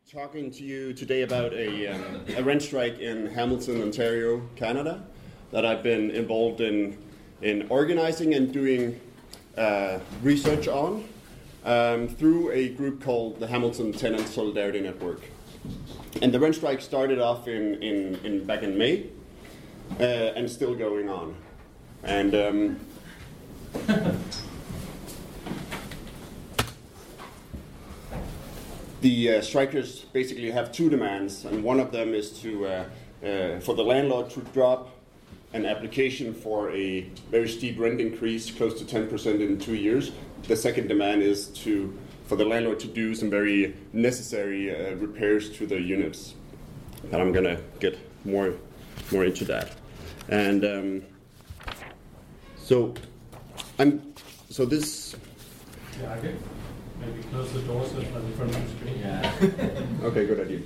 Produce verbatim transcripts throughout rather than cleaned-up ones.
talking to you today about a, um, a rent strike in Hamilton, Ontario, Canada, that I've been involved in in organizing and doing uh, research on um, through a group called the Hamilton Tenant Solidarity Network. And the rent strike started off in, in, in back in May uh, and still going on. And um, the uh, strikers basically have two demands, and one of them is to uh, uh, for the landlord to drop an application for a very steep rent increase, close to ten percent in two years. The second demand is to for the landlord to do some very necessary uh, repairs to the units. And I'm gonna get more more into that. And um, so I'm so this. Yeah, I can maybe close the doors so it's not in front of the screen. Yeah. Okay, good idea.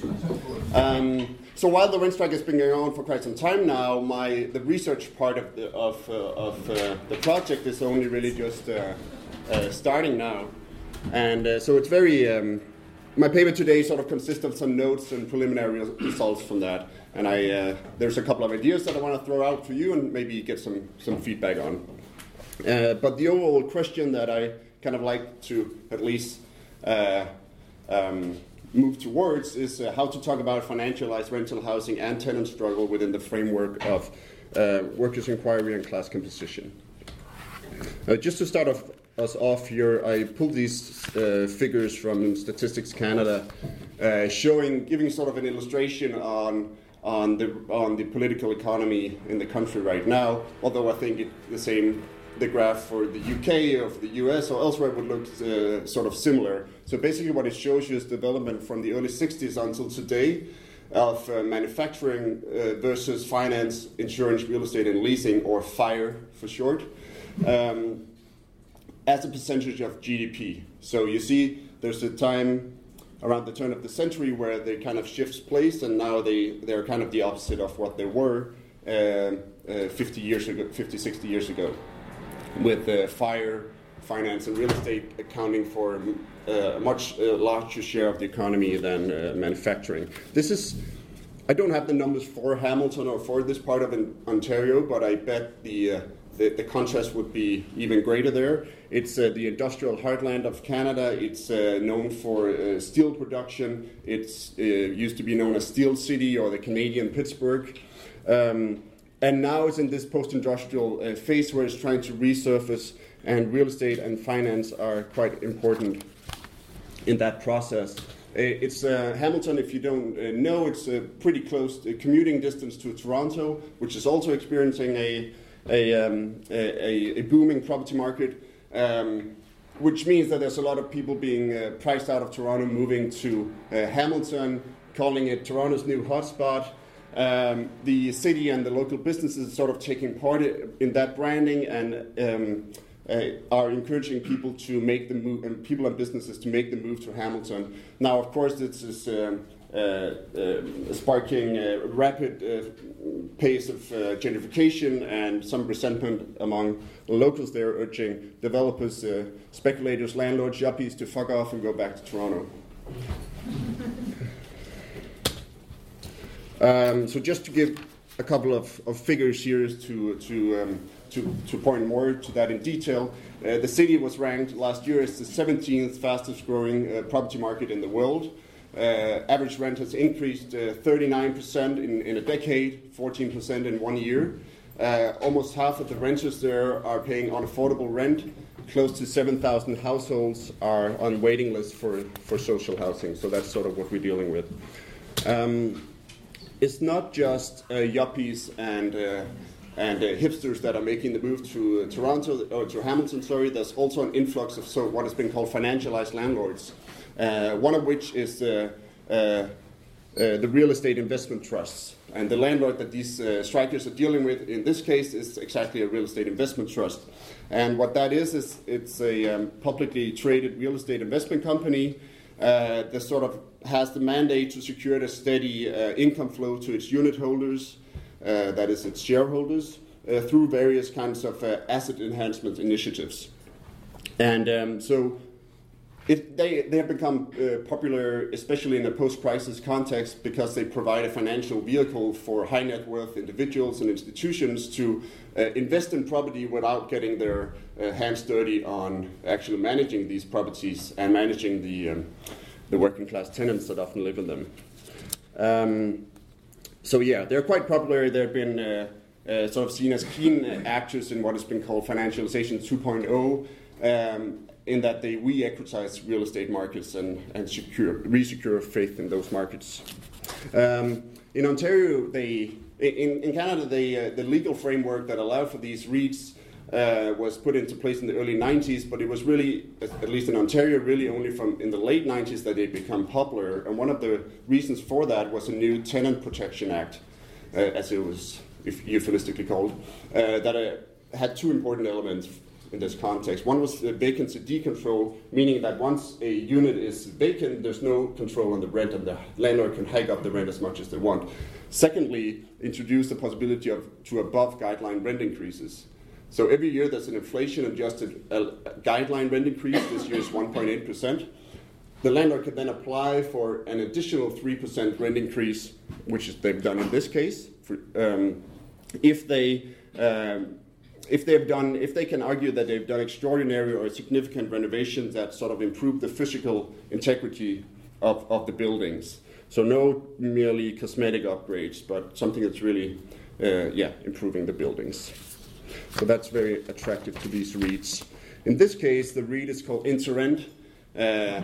Um, so while the rent strike has been going on for quite some time now, my the research part of the of uh, of uh, the project is only really just uh, uh, starting now, and uh, so it's very. Um, my paper today sort of consists of some notes and preliminary results from that, and I uh, there's a couple of ideas that I want to throw out to you and maybe get some some feedback on. Uh, but the overall question that I kind of like to at least uh, um, move towards is uh, how to talk about financialized rental housing and tenant struggle within the framework of uh, workers' inquiry and class composition. Uh, just to start off, us off here, I pulled these uh, figures from Statistics Canada, uh, showing, giving sort of an illustration on on the on the political economy in the country right now. Although I think it, the same. The graph for the U K or for the U S or elsewhere would look uh, sort of similar. So basically what it shows you is development from the early sixties until today of uh, manufacturing uh, versus finance, insurance, real estate, and leasing, or FIRE for short, um, as a percentage of G D P. So you see there's a time around the turn of the century where they kind of shifts place, and now they, they're kind of the opposite of what they were uh, uh, fifty years ago, fifty, sixty years ago. With uh, FIRE, finance, and real estate accounting for uh, a much uh, larger share of the economy than uh, manufacturing. This is, I don't have the numbers for Hamilton or for this part of Ontario, but I bet the uh, the, the contrast would be even greater there. It's uh, the industrial heartland of Canada. It's uh, known for uh, steel production. It's uh, used to be known as Steel City or the Canadian Pittsburgh. Um, And now it's in this post-industrial uh, phase where it's trying to resurface, and real estate and finance are quite important in that process. Uh, it's uh, Hamilton, if you don't uh, know, it's a pretty close uh, commuting distance to Toronto, which is also experiencing a a, um, a, a booming property market, um, which means that there's a lot of people being uh, priced out of Toronto, moving to uh, Hamilton, calling it Toronto's new hotspot. Um, the city and the local businesses sort of taking part in that branding and um, uh, are encouraging people to make the move, and people and businesses to make the move to Hamilton. Now, of course, this is um, uh, uh, sparking a rapid uh, pace of uh, gentrification and some resentment among the locals there, urging developers, uh, speculators, landlords, yuppies to fuck off and go back to Toronto. Um, so just to give a couple of, of figures here to to, um, to to point more to that in detail, uh, the city was ranked last year as the seventeenth fastest growing uh, property market in the world. Uh, average rent has increased uh, thirty-nine percent in, in a decade, fourteen percent in one year. Uh, almost half of the renters there are paying unaffordable rent. Close to seven thousand households are on waiting lists for, for social housing. So that's sort of what we're dealing with. Um, It's not just uh, yuppies and uh, and uh, hipsters that are making the move to uh, Toronto or to Hamilton. Sorry, there's also an influx of so what has been called financialized landlords. Uh, one of which is uh, uh, uh, the real estate investment trusts, and the landlord that these uh, strikers are dealing with in this case is exactly a real estate investment trust. And what that is is it's a um, publicly traded real estate investment company. Uh, that sort of has the mandate to secure a steady uh, income flow to its unit holders, uh, that is its shareholders, uh, through various kinds of uh, asset enhancement initiatives. And um, so it, they, they have become uh, popular, especially in a post-crisis context, because they provide a financial vehicle for high net worth individuals and institutions to uh, invest in property without getting their uh, hands dirty on actually managing these properties and managing the, um, the working class tenants that often live in them. Um, so yeah, they're quite popular. They've been uh, uh, sort of seen as keen actors in what has been called financialization two point oh, um, in that they re-equitize real estate markets and, and secure, re-secure faith in those markets. Um, in Ontario, they, in, in Canada, they, uh, the legal framework that allowed for these REITs uh, was put into place in the early nineties, but it was really, at least in Ontario, really only from in the late nineties that they become popular. And one of the reasons for that was a new Tenant Protection Act, uh, as it was euphemistically called, uh, that uh, had two important elements in this context. One was the vacancy decontrol, meaning that once a unit is vacant, there's no control on the rent, and the landlord can hike up the rent as much as they want. Secondly, introduce the possibility of to above guideline rent increases. So every year there's an inflation-adjusted uh, guideline rent increase. This year is one point eight percent. The landlord can then apply for an additional three percent rent increase, which is they've done in this case, for, um, if they um, If they've done, if they can argue that they've done extraordinary or significant renovations that sort of improve the physical integrity of, of the buildings. So no merely cosmetic upgrades, but something that's really, uh, yeah, improving the buildings. So that's very attractive to these REITs. In this case, the REIT is called InterRent. Uh,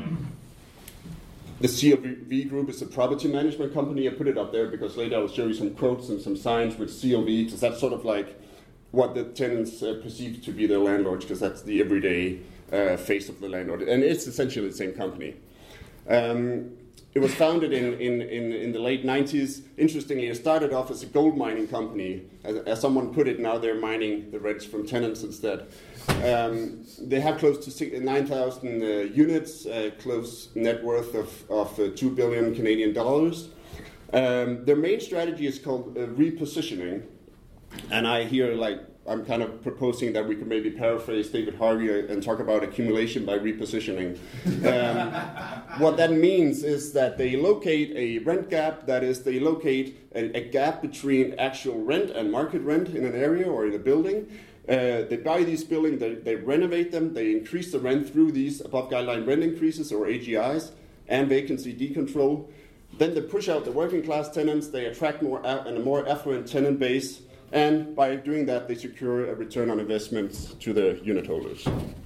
the C L V Group is a property management company. I put it up there because later I'll show you some quotes and some signs with C L V, because that's sort of like what the tenants uh, perceive to be their landlords, because that's the everyday uh, face of the landlord. And it's essentially the same company. Um, it was founded in, in, in, in the late nineties. Interestingly, it started off as a gold mining company. As, as someone put it, now they're mining the rents from tenants instead. Um, they have close to nine thousand uh, units, uh, close net worth of, of uh, two billion Canadian dollars. Um, their main strategy is called uh, repositioning. And I hear, like, I'm kind of proposing that we could maybe paraphrase David Harvey and talk about accumulation by repositioning. Um, what that means is that they locate a rent gap, that is, they locate a, a gap between actual rent and market rent in an area or in a building. Uh, they buy these buildings, they, they renovate them, they increase the rent through these above guideline rent increases or A G Is and vacancy decontrol. Then they push out the working class tenants, they attract more a, and a more affluent tenant base. And by doing that, they secure a return on investments to the unit holders.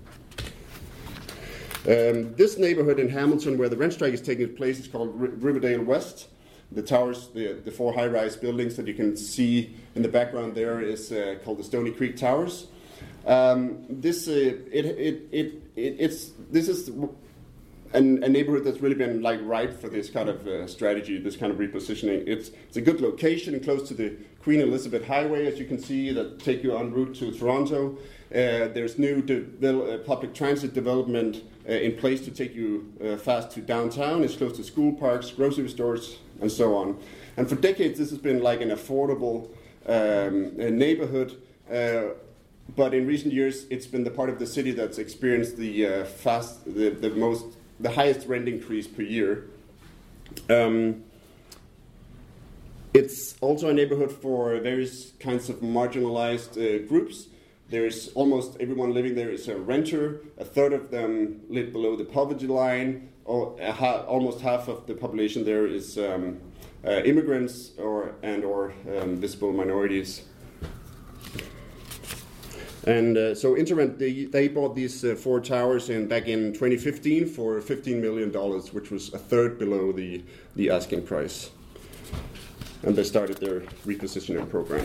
Um, this neighborhood in Hamilton, where the rent strike is taking place, is called R- Riverdale West. The towers, the, the four high-rise buildings that you can see in the background there is uh, called the Stony Creek Towers. Um, this uh, it, it, it, it it's this is an, a neighborhood that's really been like ripe for this kind of uh, strategy, this kind of repositioning. It's it's a good location, close to the Queen Elizabeth Highway, as you can see, that take you en route to Toronto. Uh, there's new de- uh, public transit development uh, in place to take you uh, fast to downtown. It's close to school parks, grocery stores, and so on. And for decades, this has been like an affordable um, neighborhood. Uh, but in recent years, it's been the part of the city that's experienced the uh, fast, the, the most, the highest rent increase per year. Um, It's also a neighborhood for various kinds of marginalized uh, groups. There is almost everyone living there is a renter. A third of them live below the poverty line. Or a ha- almost half of the population there is um, uh, immigrants or and or um, visible minorities. And uh, so InterRent, they, they bought these uh, four towers in back in twenty fifteen for fifteen million dollars, which was a third below the, the asking price. And they started their repositioning program.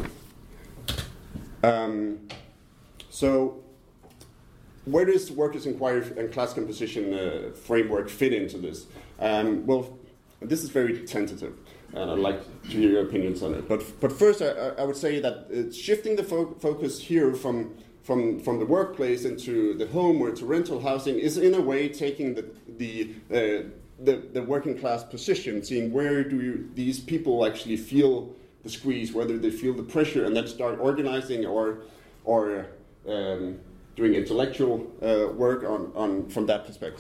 Um, so where does workers' inquiry and class composition uh, framework fit into this? Um, well, this is very tentative, and I'd like to hear your opinions on it. But but first, I, I would say that uh, shifting the fo- focus here from, from, from the workplace into the home or to rental housing is in a way taking the, the uh, The, the working class position, seeing where do you, these people actually feel the squeeze, whether they feel the pressure, and then start organizing or or um, doing intellectual uh, work on, on from that perspective.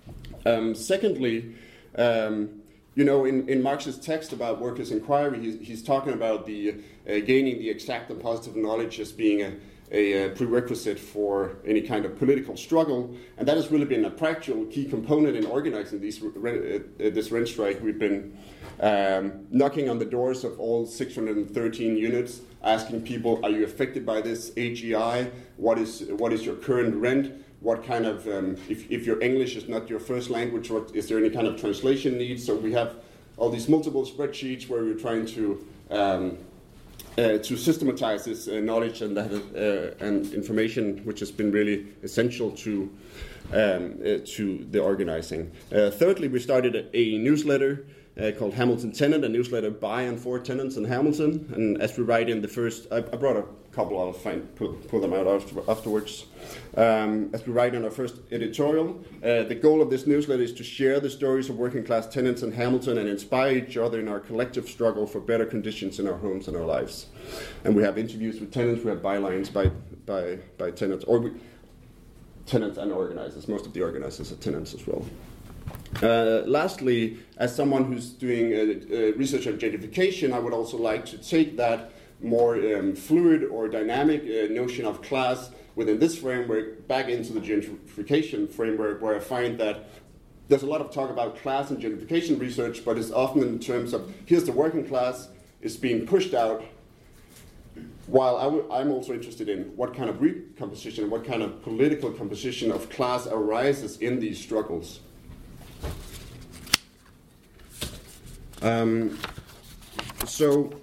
Um, secondly, um, you know, in, in Marx's text about workers' inquiry, he's, he's talking about the uh, gaining the exact and positive knowledge as being a, a, a prerequisite for any kind of political struggle, and that has really been a practical key component in organizing these, uh, this rent strike. We've been um, knocking on the doors of all six hundred thirteen units, asking people, are you affected by this A G I? What is, what is your current rent? What kind of, um, if, if your English is not your first language, what, is there any kind of translation needs? So we have all these multiple spreadsheets where we're trying to um, uh, to systematize this uh, knowledge and that uh, and information, which has been really essential to um, uh, to the organizing. Uh, thirdly, we started a, a newsletter uh, called Hamilton Tenant, a newsletter by and for tenants in Hamilton. And as we write in the first, I, I brought a couple, I'll find, pull, pull them out after, afterwards. Um, as we write in our first editorial, uh, the goal of this newsletter is to share the stories of working class tenants in Hamilton and inspire each other in our collective struggle for better conditions in our homes and our lives. And we have interviews with tenants, we have bylines by by, by tenants, or we, tenants and organizers. Most of the organizers are tenants as well. Uh, lastly, as someone who's doing uh, uh, research on gentrification, I would also like to take that more um, fluid or dynamic uh, notion of class within this framework back into the gentrification framework, where I find that there's a lot of talk about class and gentrification research, but it's often in terms of here's the working class, is being pushed out, while I w- I'm also interested in what kind of recomposition, what kind of political composition of class arises in these struggles. Um, so,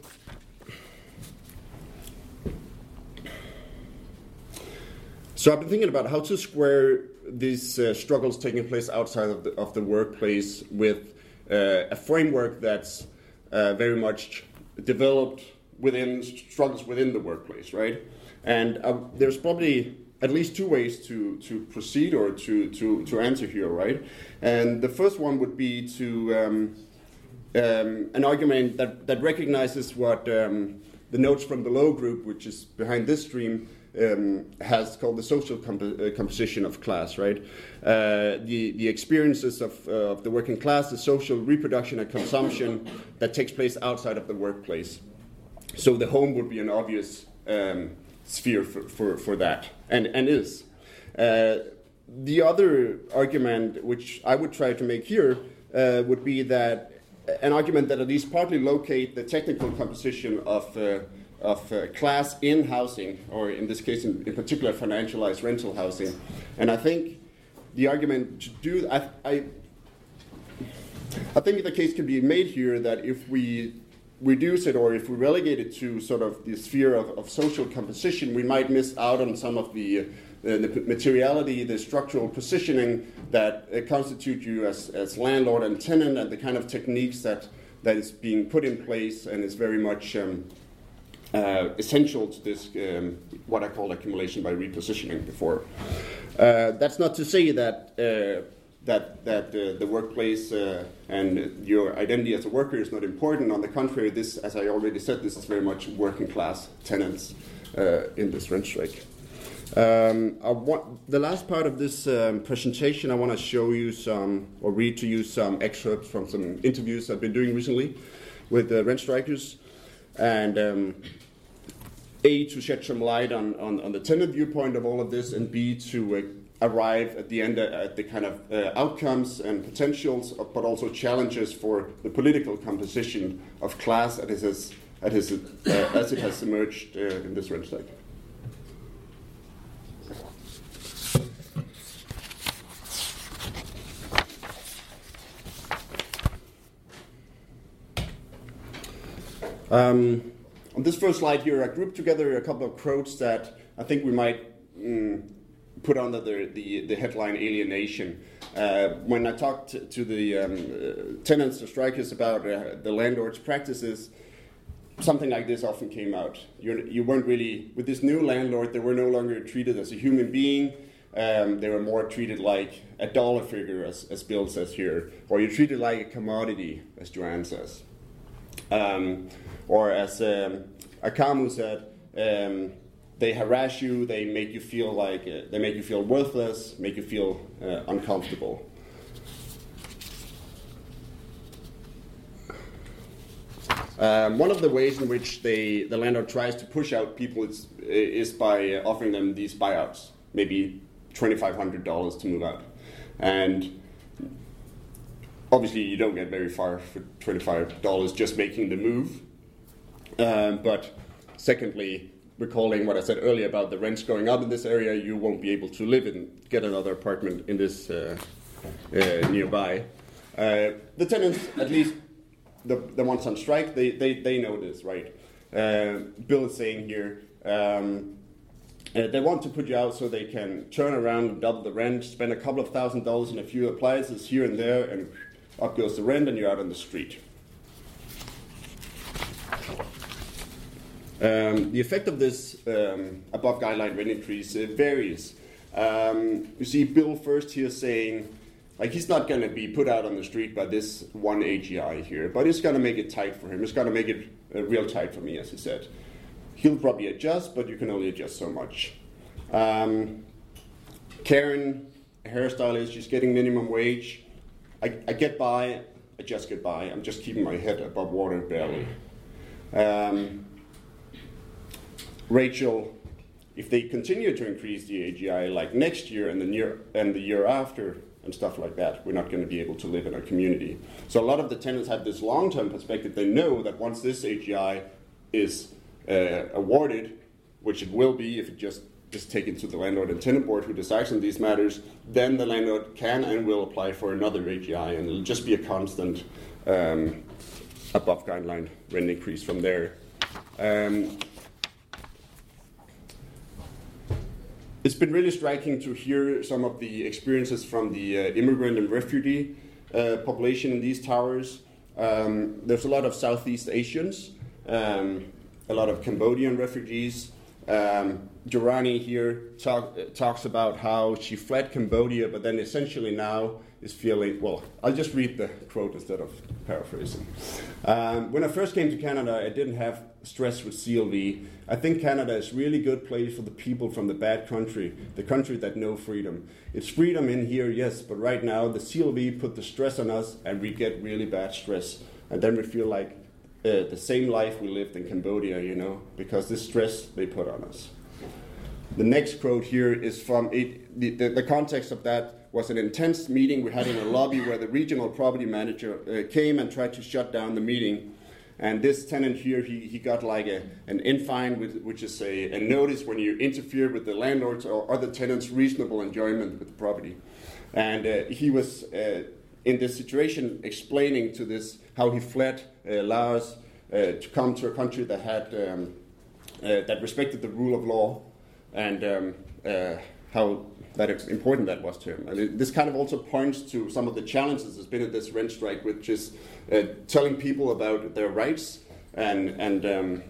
so I've been thinking about how to square these uh, struggles taking place outside of the, of the workplace with uh, a framework that's uh, very much developed within struggles within the workplace, right? And uh, there's probably at least two ways to, to proceed or to, to, to answer here, right? And the first one would be to um, um, an argument that, that recognizes what um, the Notes from Below group, which is behind this stream, um, has called the social comp- uh, composition of class, right? Uh, the, the experiences of, uh, of the working class, the social reproduction and consumption that takes place outside of the workplace. So the home would be an obvious um, sphere for, for, for that, and, and is. Uh, the other argument, which I would try to make here, uh, would be that an argument that at least partly locate the technical composition of, uh, of uh, class in housing, or in this case, in, in particular, financialized rental housing. And I think the argument to do, I, I, I think the case can be made here that if we reduce it, or if we relegate it to sort of the sphere of, of social composition, we might miss out on some of the, uh, the materiality, the structural positioning that uh, constitute you as, as landlord and tenant, and the kind of techniques that, that is being put in place and is very much um, uh, essential to this, um, what I call accumulation by repositioning before. Uh, that's not to say that uh, that that uh, the workplace uh, and your identity as a worker is not important. On the contrary, this, as I already said, this is very much working class tenants uh, in this rent strike. Um, I want, the last part of this um, presentation, I want to show you some, or read to you some excerpts from some interviews I've been doing recently with uh, rent strikers, and um, A, to shed some light on, on, on the tenant viewpoint of all of this, and B, to uh, arrive at the end at the kind of uh, outcomes and potentials, but also challenges for the political composition of class as it has, as it, uh, as it has emerged uh, in this rent strike. Um, on this first slide here, I grouped together a couple of quotes that I think we might mm, put under the, the, the headline alienation. Uh, when I talked to, to the um, uh, tenants or strikers about uh, the landlord's practices, something like this often came out. You're, you weren't really, with this new landlord, they were no longer treated as a human being. Um, they were more treated like a dollar figure, as, as Bill says here, or you're treated like a commodity, as Joanne says. Um, or as um, Akamu said, um, they harass you, they make you feel like, uh, they make you feel worthless, make you feel uh, uncomfortable. Um, one of the ways in which they, the landlord tries to push out people is, is by offering them these buyouts, maybe twenty-five hundred dollars to move out. And obviously you don't get very far for twenty-five dollars just making the move. Um, but secondly, recalling what I said earlier about the rents going up in this area, you won't be able to live in, get another apartment in this uh, uh, nearby. Uh, the tenants, at least the, the ones on strike, they, they, they know this, right? Uh, Bill is saying here, um, uh, they want to put you out so they can turn around and double the rent, spend a couple of thousand dollars on a few appliances here and there, and up goes the rent, and you're out on the street. Um, the effect of this um, above guideline rent increase uh, varies. Um, you see Bill first here saying, like, he's not going to be put out on the street by this one A G I here, but it's going to make it tight for him. It's going to make it uh, real tight for me, as he said. He'll probably adjust, but you can only adjust so much. Um, Karen, a hairstylist, she's getting minimum wage. I, I get by, I just get by. I'm just keeping my head above water barely. Um, Rachel, if they continue to increase the A G I like next year and the year and the year after and stuff like that, we're not going to be able to live in our community. So a lot of the tenants have this long-term perspective. They know that once this A G I is uh, awarded, which it will be if it just is taken to the landlord and tenant board who decides on these matters, then the landlord can and will apply for another A G I, and it'll just be a constant um, above guideline rent increase from there. Um, It's been really striking to hear some of the experiences from the uh, immigrant and refugee uh, population in these towers. Um, there's a lot of Southeast Asians, um, a lot of Cambodian refugees. Um, Durrani here talk, uh, talks about how she fled Cambodia, but then essentially now is feeling, well, I'll just read the quote instead of paraphrasing. Um, when I first came to Canada, I didn't have stress with C L V. I think Canada is a really good place for the people from the bad country, the country that know freedom. It's freedom in here, yes, but right now the C L V put the stress on us and we get really bad stress. And then we feel like uh, the same life we lived in Cambodia, you know, because this stress they put on us. The next quote here is from, it, the, the, the context of that was an intense meeting we had in a lobby where the regional property manager uh, came and tried to shut down the meeting. And this tenant here, he, he got like a, an in-fine, with, which is a, a notice when you interfere with the landlord's or other tenants' reasonable enjoyment with the property. And uh, he was, uh, in this situation, explaining to this how he fled uh, Laos uh, to come to a country that had um, uh, that respected the rule of law, and um, uh, how that important that was to him. And it, this kind of also points to some of the challenges there's been at this rent strike, which is uh, telling people about their rights and and um,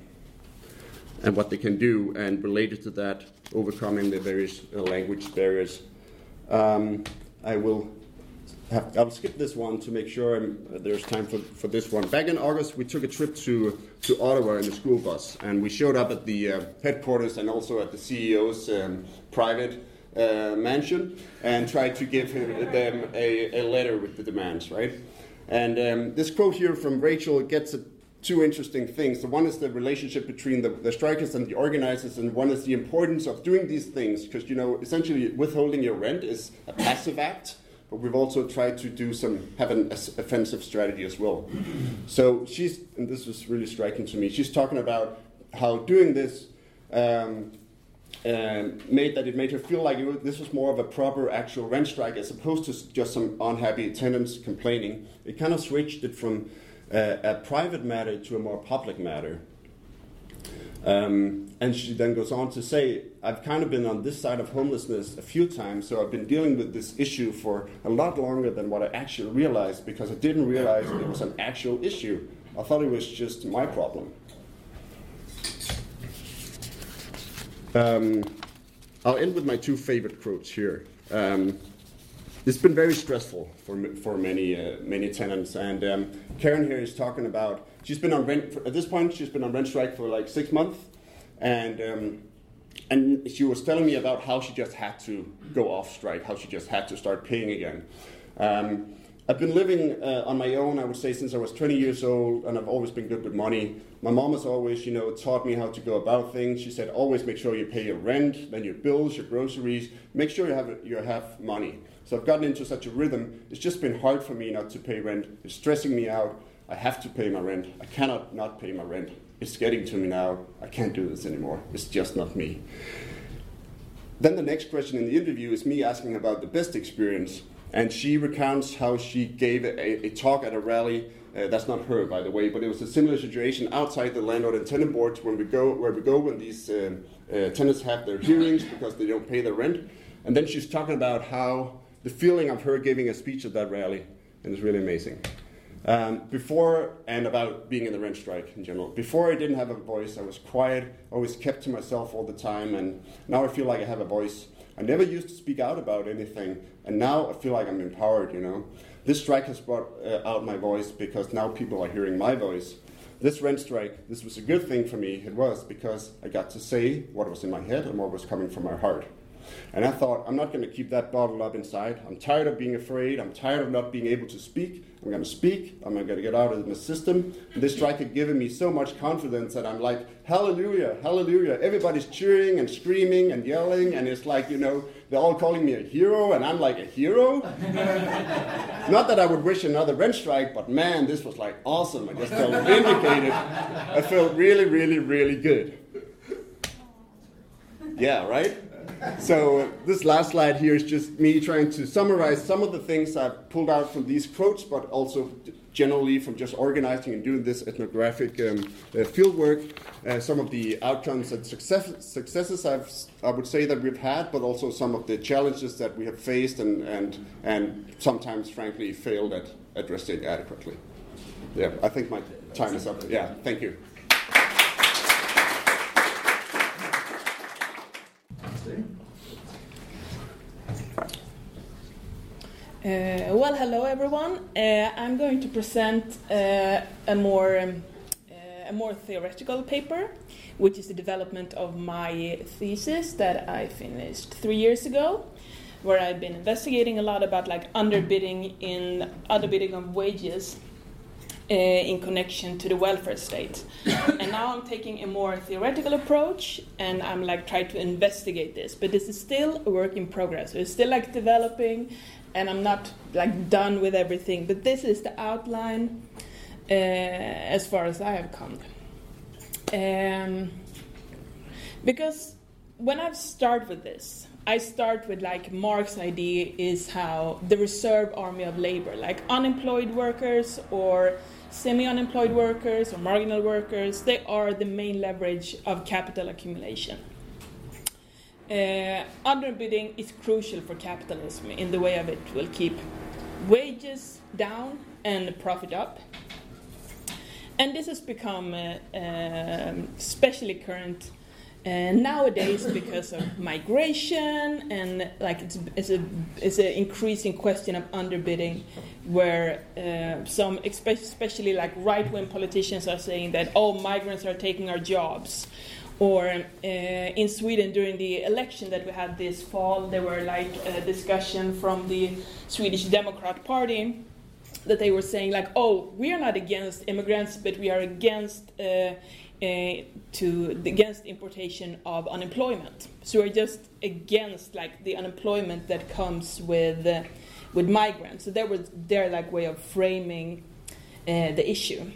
and what they can do, and related to that, overcoming the various uh, language barriers. Um, I will have, I'll skip this one to make sure I'm, uh, there's time for, for this one. Back in August, we took a trip to, to Ottawa in the school bus, and we showed up at the uh, headquarters and also at the C E O's um, private Uh, mansion, and tried to give him, them a, a letter with the demands, right? And um, this quote here from Rachel gets at two interesting things. The one is the relationship between the, the strikers and the organizers, and one is the importance of doing these things, because, you know, essentially withholding your rent is a passive act, but we've also tried to do some, have an offensive strategy as well. So she's, and this was really striking to me, she's talking about how doing this um, Um, made that it made her feel like it was, this was more of a proper actual rent strike as opposed to just some unhappy tenants complaining. It kind of switched it from uh, a private matter to a more public matter. Um, and she then goes on to say, I've kind of been on this side of homelessness a few times, so I've been dealing with this issue for a lot longer than what I actually realized, because I didn't realize it was an actual issue. I thought it was just my problem. Um, I'll end with my two favorite quotes here. Um, it's been very stressful for for many uh, many tenants, and um, Karen here is talking about, she's been on rent for, at this point she's been on rent strike for like six months, and um, and she was telling me about how she just had to go off strike, how she just had to start paying again. Um, I've been living uh, on my own, I would say, since I was twenty years old, and I've always been good with money. My mom has always, you know, taught me how to go about things. She said, always make sure you pay your rent, then your bills, your groceries. Make sure you have you have money. So I've gotten into such a rhythm. It's just been hard for me not to pay rent. It's stressing me out. I have to pay my rent. I cannot not pay my rent. It's getting to me now. I can't do this anymore. It's just not me. Then the next question in the interview is me asking about the best experience. And she recounts how she gave a, a talk at a rally. Uh, that's not her, by the way, but it was a similar situation outside the landlord and tenant boards when we go, where we go when these uh, uh, tenants have their hearings because they don't pay their rent. And then she's talking about how the feeling of her giving a speech at that rally, and it's really amazing. Um, before, and about being in the rent strike in general. Before I didn't have a voice, I was quiet, always kept to myself all the time, and now I feel like I have a voice. I never used to speak out about anything, and now I feel like I'm empowered, you know. This strike has brought uh, out my voice because now people are hearing my voice. This rent strike, this was a good thing for me. It was because I got to say what was in my head and what was coming from my heart. And I thought, I'm not going to keep that bottled up inside. I'm tired of being afraid. I'm tired of not being able to speak. I'm going to speak. I'm going to get out of the system. And this strike had given me so much confidence that I'm like, hallelujah, hallelujah. Everybody's cheering and screaming and yelling. And it's like, you know, they're all calling me a hero. And I'm like, a hero? Not that I would wish another rent strike, but man, this was like awesome. I just felt vindicated. I felt really, really, really good. Yeah, right? So uh, this last slide here is just me trying to summarize some of the things I've pulled out from these quotes, but also generally from just organizing and doing this ethnographic um, uh, field work, uh, some of the outcomes and success, successes I've, I would say that we've had, but also some of the challenges that we have faced and, and, and sometimes, frankly, failed at addressing adequately. Yeah, I think my time is up. Yeah, thank you. Uh, well, hello everyone. Uh, I'm going to present uh, a more um, uh, a more theoretical paper, which is the development of my thesis that I finished three years ago, where I've been investigating a lot about like underbidding in underbidding of wages uh, in connection to the welfare state. And now I'm taking a more theoretical approach, and I'm like trying to investigate this. But this is still a work in progress. So it's still like developing. And I'm not like done with everything, but this is the outline uh, as far as I have come. Um, because when I start with this, I start with like Marx's idea is how the reserve army of labor, like unemployed workers or semi-unemployed workers or marginal workers, they are the main leverage of capital accumulation. Uh, underbidding is crucial for capitalism in the way of it will keep wages down and profit up. And this has become uh, uh, especially current uh, nowadays because of migration and like it's, it's a it's an increasing question of underbidding, where uh, some especially like right-wing politicians are saying that oh, migrants are taking our jobs. Or uh, in Sweden during the election that we had this fall, there were like a discussion from the Swedish Democrat Party that they were saying like, oh, we are not against immigrants, but we are against uh, uh, to against importation of unemployment. So we're just against like the unemployment that comes with uh, with migrants. So that was their like way of framing uh, the issue.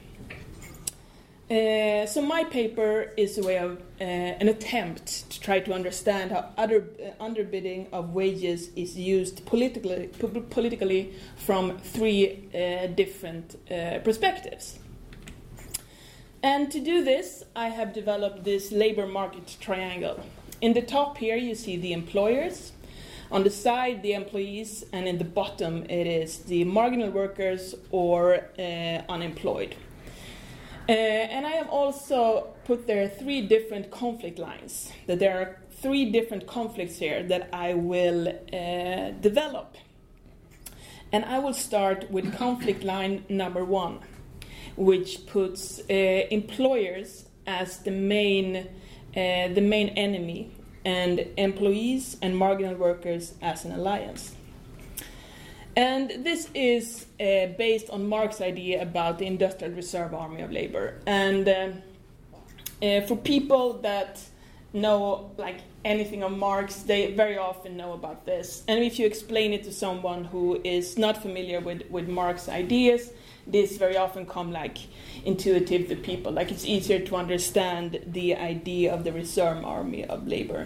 Uh, so my paper is a way of uh, an attempt to try to understand how other, uh, underbidding of wages is used politically, po- politically from three uh, different uh, perspectives. And to do this, I have developed this labor market triangle. In the top here, you see the employers. On the side, the employees, and in the bottom, it is the marginal workers or uh, unemployed. Uh, and I have also put there three different conflict lines, that there are three different conflicts here that I will uh, develop. And I will start with conflict line number one, which puts uh, employers as the main, uh, the main enemy, and employees and marginal workers as an alliance. And this is uh, based on Marx's idea about the industrial reserve army of labor. And uh, uh, for people that know like anything of Marx, they very often know about this. And if you explain it to someone who is not familiar with, with Marx's ideas, this very often come like intuitive to people. Like it's easier to understand the idea of the reserve army of labor.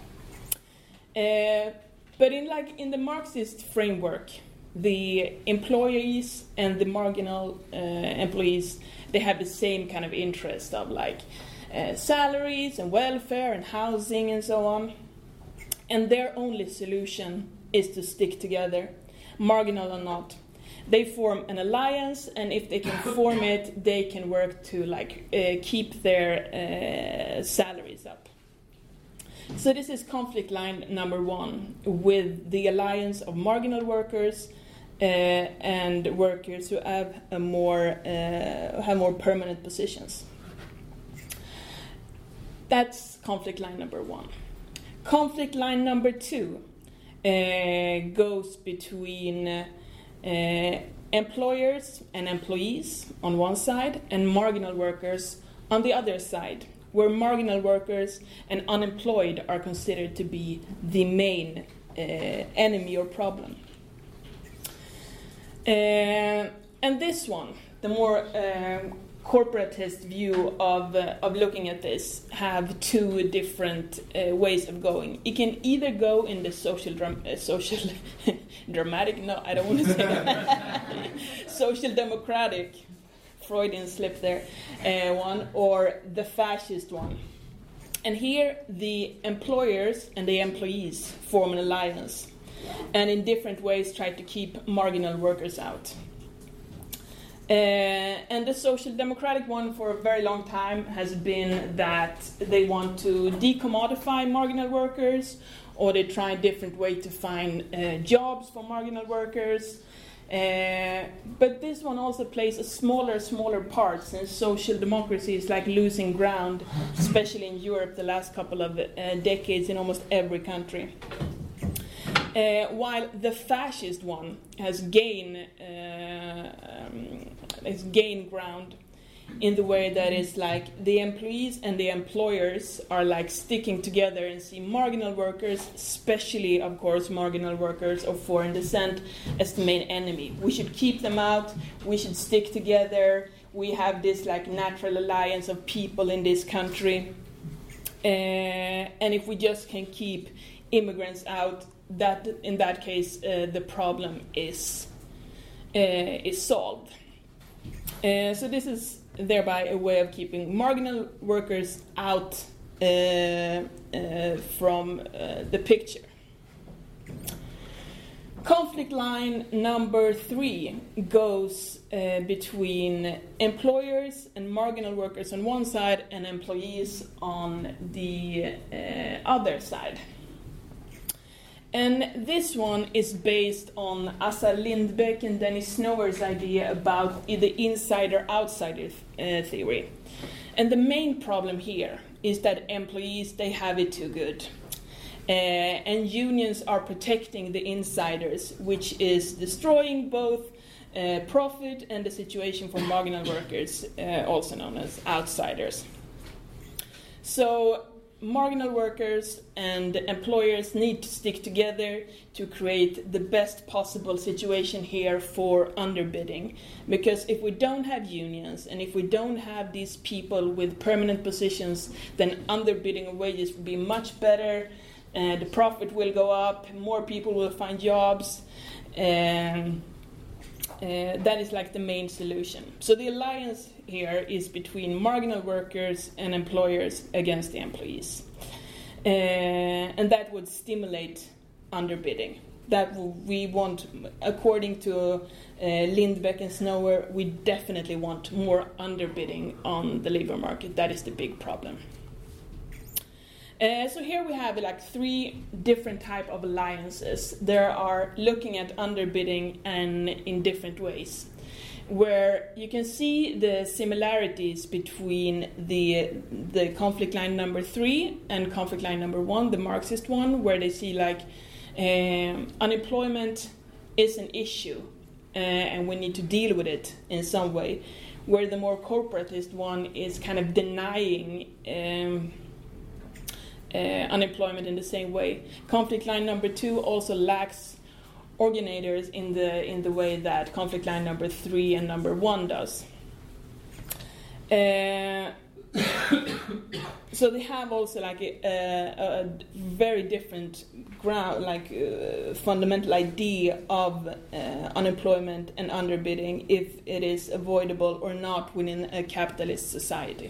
Uh, but in like in the Marxist framework, the employees and the marginal uh, employees, they have the same kind of interest of like uh, salaries and welfare and housing and so on. And their only solution is to stick together, marginal or not. They form an alliance, and if they can form it, they can work to like uh, keep their uh, salaries up. So this is conflict line number one, with the alliance of marginal workers uh, and workers who have a more uh, have more permanent positions. That's conflict line number one. Conflict line number two uh, goes between uh, uh, employers and employees on one side and marginal workers on the other side, where marginal workers and unemployed are considered to be the main uh, enemy or problem. Uh, and this one, the more uh, corporatist view of uh, of looking at this, have two different uh, ways of going. It can either go in the social dram- uh, social dramatic. No, I don't want to say that. Social democratic, Freudian slip there, uh, one, or the fascist one. And here the employers and the employees form an alliance, and in different ways try to keep marginal workers out. Uh, and the social democratic one for a very long time has been that they want to decommodify marginal workers, or they try different ways to find uh, jobs for marginal workers. Uh, but this one also plays a smaller, smaller part, since social democracy is like losing ground, especially in Europe the last couple of uh, decades in almost every country. Uh, while the fascist one has gained uh, um, has gained ground in the way that is like the employees and the employers are like sticking together and see marginal workers, especially of course marginal workers of foreign descent, as the main enemy. We should keep them out. We should stick together. We have this like natural alliance of people in this country, uh, and if we just can keep immigrants out, that in that case uh, the problem is uh, is solved. Uh, so this is thereby a way of keeping marginal workers out uh, uh, from uh, the picture. Conflict line number three goes uh, between employers and marginal workers on one side and employees on the uh, other side. And this one is based on Assar Lindbeck and Dennis Snower's idea about the insider-outsider uh, theory. And the main problem here is that employees, they have it too good. Uh, and unions are protecting the insiders, which is destroying both uh, profit and the situation for marginal workers, uh, also known as outsiders. So marginal workers and employers need to stick together to create the best possible situation here for underbidding. Because if we don't have unions and if we don't have these people with permanent positions, then underbidding of wages will be much better, and the profit will go up, more people will find jobs. Um, Uh, that is like the main solution. So the alliance here is between marginal workers and employers against the employees. Uh, and that would stimulate underbidding. That we want, according to uh, Lindbeck and Snower, we definitely want more underbidding on the labor market. That is the big problem. Uh, so here we have like three different type of alliances. There are looking at underbidding and in different ways, where you can see the similarities between the the conflict line number three and conflict line number one, the Marxist one, where they see like um, unemployment is an issue, uh, and we need to deal with it in some way, where the more corporatist one is kind of denying um, uh, unemployment in the same way. Conflict line number two also lacks originators in the in the way that conflict line number three and number one does. Uh, so they have also like a, a, a very different ground, like uh, fundamental idea of uh, unemployment and underbidding, if it is avoidable or not within a capitalist society.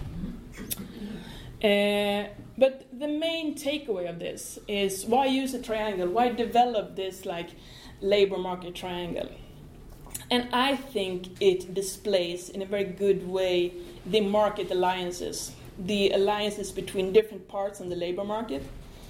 Uh, but the main takeaway of this is, why use a triangle? Why develop this like labor market triangle? And I think it displays in a very good way the market alliances, the alliances between different parts on the labor market,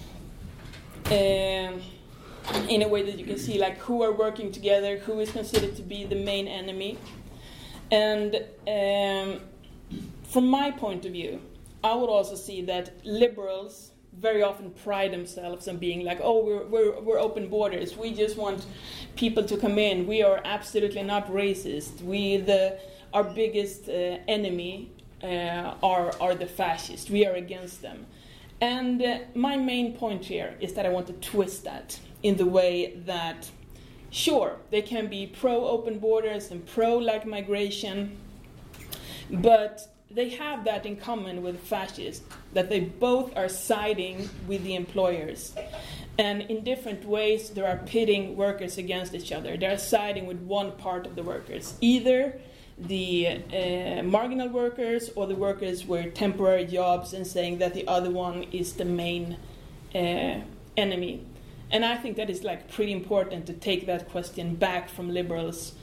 um, in a way that you can see like who are working together, who is considered to be the main enemy. And um, from my point of view, I would also see that liberals very often pride themselves on being like, oh, we're, we're, we're open borders. We just want people to come in. We are absolutely not racist. We, the, our biggest uh, enemy uh, are, are the fascists. We are against them. And uh, my main point here is that I want to twist that in the way that, sure, they can be pro-open borders and pro-like migration, but they have that in common with fascists, that they both are siding with the employers. And in different ways, they are pitting workers against each other. They are siding with one part of the workers, either the uh, marginal workers or the workers with temporary jobs, and saying that the other one is the main uh, enemy. And I think that is like pretty important to take that question back from liberals,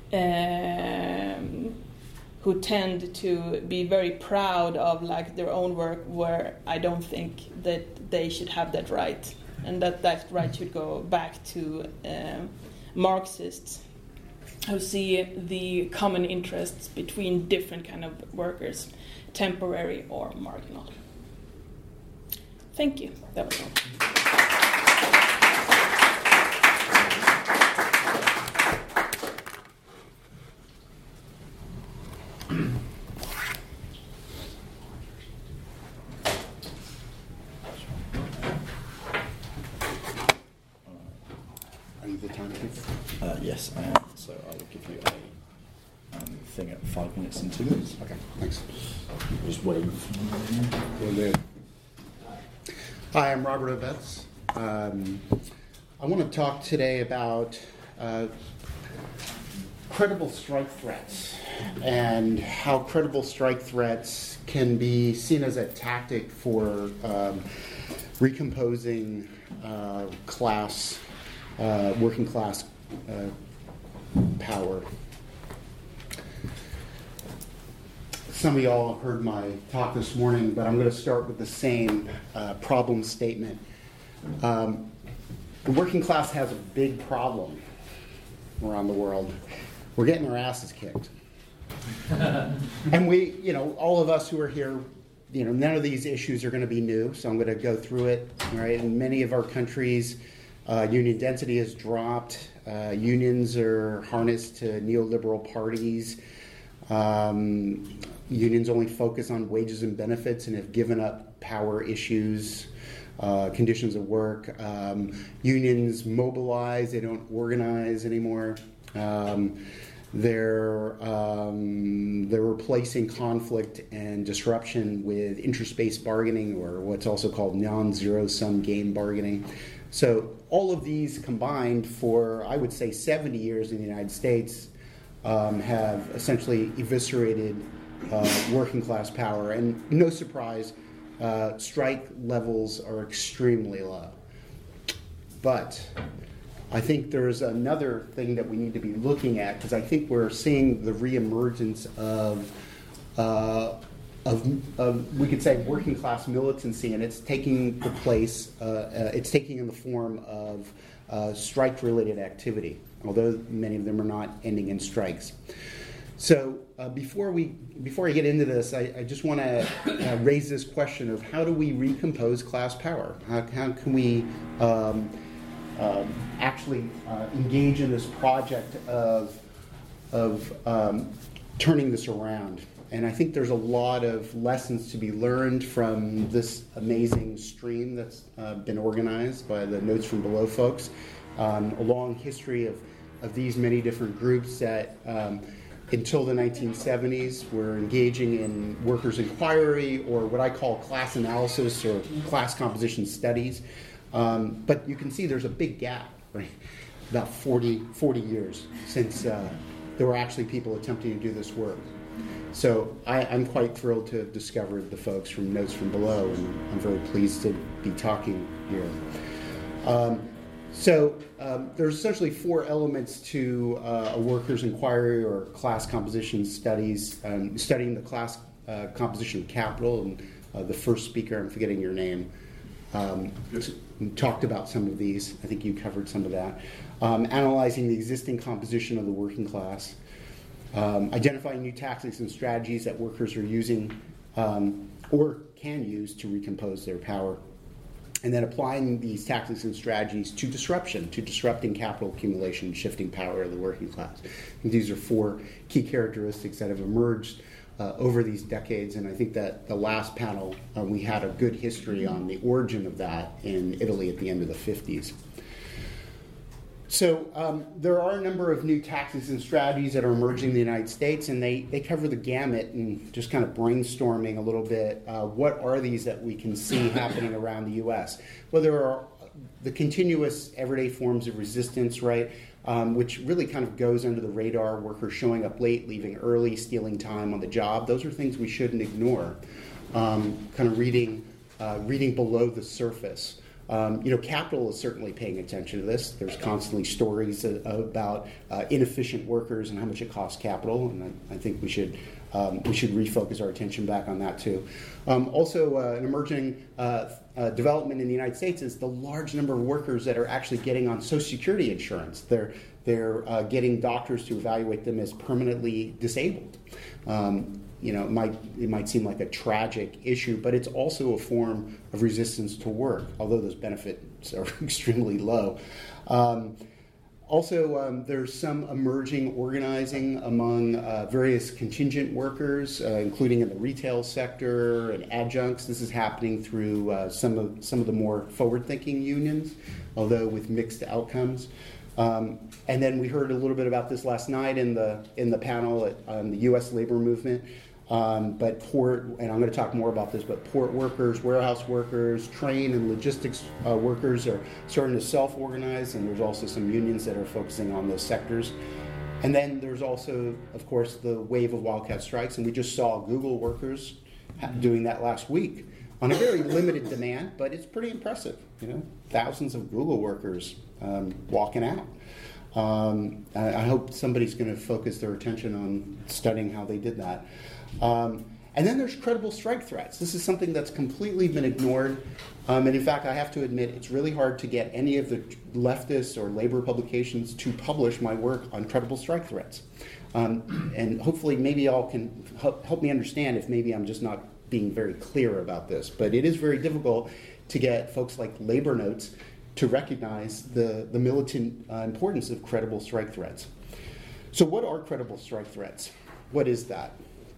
um, who tend to be very proud of like their own work, where I don't think that they should have that right, and that that right should go back to uh, Marxists, who see the common interests between different kind of workers, temporary or marginal. Thank you. That was all. Uh, yes, I am. So I will give you a um, thing at five minutes and two minutes. Okay, thanks. Just wait. Hi, I'm Robert Ovets. Um, I want to talk today about uh, credible strike threats and how credible strike threats can be seen as a tactic for um, recomposing uh, class, uh, working class uh, power. Some of y'all heard my talk this morning, but I'm going to start with the same uh, problem statement. Um, the working class has a big problem around the world. We're getting our asses kicked. And we, you know, all of us who are here, you know, none of these issues are going to be new, so I'm going to go through it. Right? In many of our countries, uh, union density has dropped. Uh, unions are harnessed to neoliberal parties. Um, unions only focus on wages and benefits and have given up power issues, uh, conditions of work. Um, unions mobilize, they don't organize anymore. Um, they're, um, they're replacing conflict and disruption with interest-based bargaining, or what's also called non-zero-sum game bargaining. So all of these combined for, I would say, seventy years in the United States um, have essentially eviscerated uh, working class power. And no surprise, uh, strike levels are extremely low. But I think there's another thing that we need to be looking at, because I think we're seeing the reemergence of, uh, of, of, we could say, working class militancy, and it's taking the place, uh, uh, it's taking in the form of uh, strike-related activity, although many of them are not ending in strikes. So uh, before we, before I get into this, I, I just want to uh, raise this question of how do we recompose class power? How, how can we um, um, actually uh, engage in this project of, of um, turning this around. And I think there's a lot of lessons to be learned from this amazing stream that's uh, been organized by the Notes from Below folks. Um, a long history of, of these many different groups that um, until the nineteen seventies were engaging in workers' inquiry, or what I call class analysis or class composition studies. Um, but you can see there's a big gap, right? About forty, forty years since uh, there were actually people attempting to do this work. So I, I'm quite thrilled to have discovered the folks from Notes from Below, and I'm very pleased to be talking here. Um, so um, there's essentially four elements to uh, a workers' inquiry or class composition studies, um, studying the class uh, composition of capital. And uh, the first speaker, I'm forgetting your name, um, talked about some of these. I think you covered some of that. Um, analyzing the existing composition of the working class. Um, identifying new tactics and strategies that workers are using um, or can use to recompose their power. And then applying these tactics and strategies to disruption, to disrupting capital accumulation, shifting power of the working class. And these are four key characteristics that have emerged uh, over these decades. And I think that the last panel, uh, we had a good history on the origin of that in Italy at the end of the fifties. So um, there are a number of new tactics and strategies that are emerging in the United States, and they, they cover the gamut, and just kind of brainstorming a little bit, uh, what are these that we can see happening around the U S? Well, there are the continuous everyday forms of resistance, right, um, which really kind of goes under the radar, workers showing up late, leaving early, stealing time on the job. Those are things we shouldn't ignore, um, kind of reading, uh, reading below the surface. Um, you know, capital is certainly paying attention to this. There's constantly stories uh, about uh, inefficient workers and how much it costs capital, and I, I think we should um, we should refocus our attention back on that too. Um, also, uh, an emerging uh, uh, development in the United States is the large number of workers that are actually getting on Social Security insurance. They're they're uh, getting doctors to evaluate them as permanently disabled. Um, You know, it might, it might seem like a tragic issue, but it's also a form of resistance to work, although those benefits are extremely low. Um, also, um, there's some emerging organizing among uh, various contingent workers, uh, including in the retail sector and adjuncts. This is happening through uh, some of some of the more forward-thinking unions, although with mixed outcomes. Um, and then we heard a little bit about this last night in the in the panel at um, the U S labor movement. Um, but port, and I'm going to talk more about this, but port workers, warehouse workers, train and logistics uh, workers are starting to self-organize, and there's also some unions that are focusing on those sectors. And then there's also, of course, the wave of wildcat strikes, and we just saw Google workers doing that last week on a very limited demand, but it's pretty impressive. You know, thousands of Google workers um, walking out. Um, I, I hope somebody's going to focus their attention on studying how they did that. Um, and then there's credible strike threats. This is something that's completely been ignored. Um, and in fact, I have to admit, it's really hard to get any of the leftist or labor publications to publish my work on credible strike threats. Um, and hopefully maybe y'all can help, help me understand if maybe I'm just not being very clear about this. But it is very difficult to get folks like Labor Notes to recognize the, the militant uh, importance of credible strike threats. So what are credible strike threats? What is that?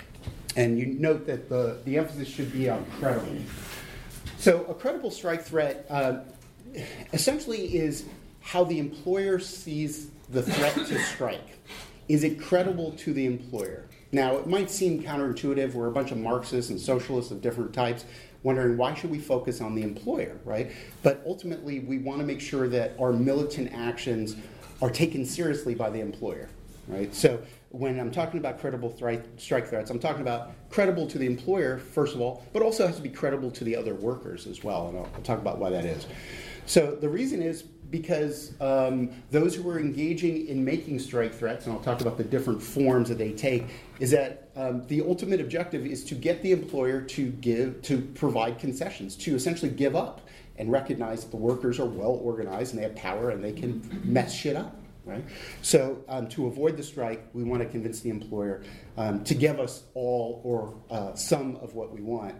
And you note that the, the emphasis should be on credible. So a credible strike threat uh, essentially is how the employer sees the threat to strike. Is it credible to the employer? Now, it might seem counterintuitive. We're a bunch of Marxists and socialists of different types wondering why should we focus on the employer, right? But ultimately, we want to make sure that our militant actions are taken seriously by the employer, right? So when I'm talking about credible thri- strike threats, I'm talking about credible to the employer, first of all, but also has to be credible to the other workers as well, and I'll, I'll talk about why that is. So the reason is because um, those who are engaging in making strike threats, and I'll talk about the different forms that they take, is that um, the ultimate objective is to get the employer to give, to provide concessions, to essentially give up and recognize that the workers are well organized and they have power and they can mess shit up. Right? So um, to avoid the strike, we want to convince the employer um, to give us all or uh, some of what we want.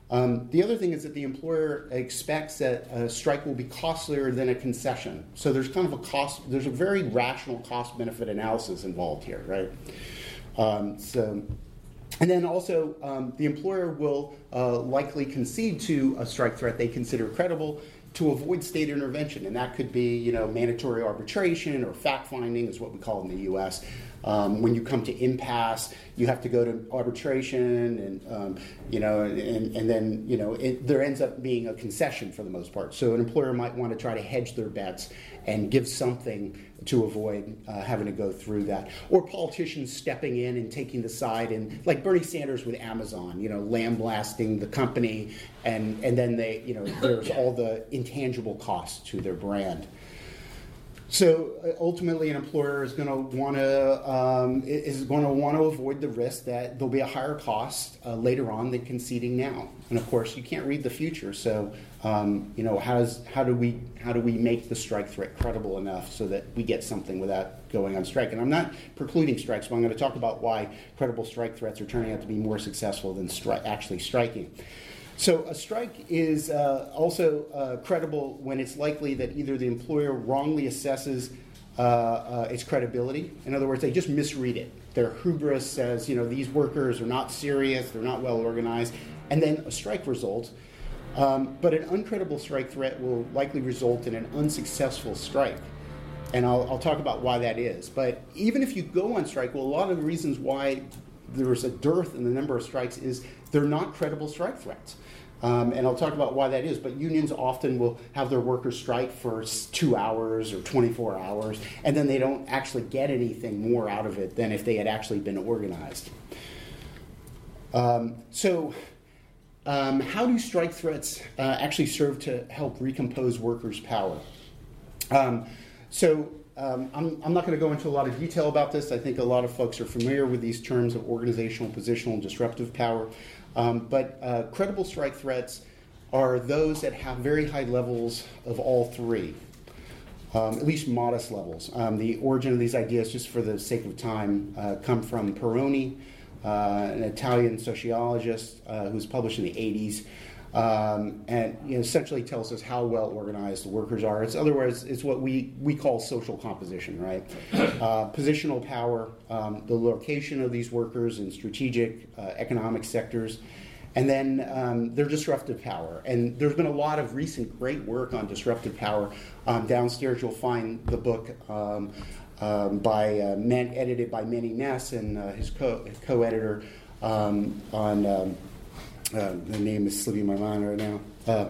Um, the other thing is that the employer expects that a strike will be costlier than a concession. So there's kind of a cost, there's a very rational cost-benefit analysis involved here, right? Um, so, and then also um, the employer will uh, likely concede to a strike threat they consider credible to avoid state intervention, and that could be, you know, mandatory arbitration or fact-finding is what we call it in the U S. Um, when you come to impasse, you have to go to arbitration, and um, you know, and, and then you know, it, there ends up being a concession for the most part. So an employer might want to try to hedge their bets and give something to avoid uh, having to go through that, or politicians stepping in and taking the side, and like Bernie Sanders with Amazon, you know, lambasting the company, and and then they, you know, there's all the intangible costs to their brand. So uh, ultimately, an employer is going to want to um, is going to want to avoid the risk that there'll be a higher cost uh, later on than conceding now. And of course, you can't read the future. So um, you know, how does how do we how do we make the strike threat credible enough so that we get something without going on strike? And I'm not precluding strikes, but I'm going to talk about why credible strike threats are turning out to be more successful than stri- actually striking. So a strike is uh, also uh, credible when it's likely that either the employer wrongly assesses uh, uh, its credibility. In other words, they just misread it. Their hubris says, you know, these workers are not serious, they're not well organized, and then a strike results. Um, but an uncredible strike threat will likely result in an unsuccessful strike. And I'll, I'll talk about why that is. But even if you go on strike, well, a lot of the reasons why there's a dearth in the number of strikes is they're not credible strike threats. Um, and I'll talk about why that is, but unions often will have their workers strike for two hours or twenty-four hours, and then they don't actually get anything more out of it than if they had actually been organized. Um, so um, how do strike threats uh, actually serve to help recompose workers' power? Um, so um, I'm, I'm not going to go into a lot of detail about this. I think a lot of folks are familiar with these terms of organizational, positional, and disruptive power. Um, but uh, credible strike threats are those that have very high levels of all three, um, at least modest levels. Um, the origin of these ideas, just for the sake of time, uh, come from Perroni, uh, an Italian sociologist uh, who's published in the eighties, um, and you know, essentially tells us how well organized the workers are. It's otherwise, it's what we, we call social composition, right? Uh, positional power, um, the location of these workers in strategic uh, economic sectors, and then um, their disruptive power. And there's been a lot of recent great work on disruptive power. Um, downstairs, you'll find the book um, um, by uh, Man, edited by Manny Ness and uh, his co- co-editor um, on. Um, Uh, the name is slipping my mind right now. Uh,